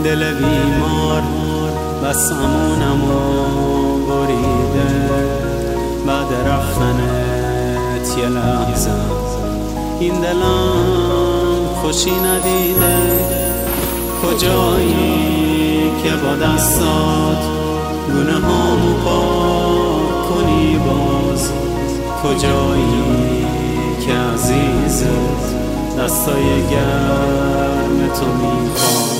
دل بیمار بس امونمو بریده بعد رفتنت یه لحظه این دلم خوشی ندیده. کجایی که با دستات گونه هامو پاک کنی باز، کجایی که عزیزت دستای گرم تو میخواد.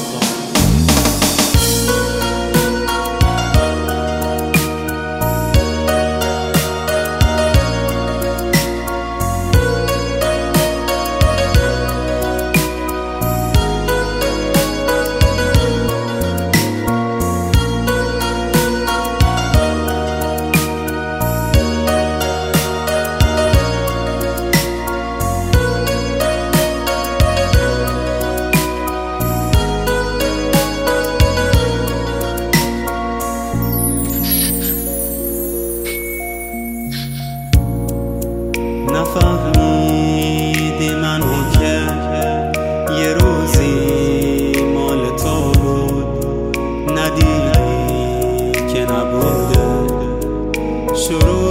نفهمیدی منو که یه روزی مال تو بود، ندیدی که نبوده. شروع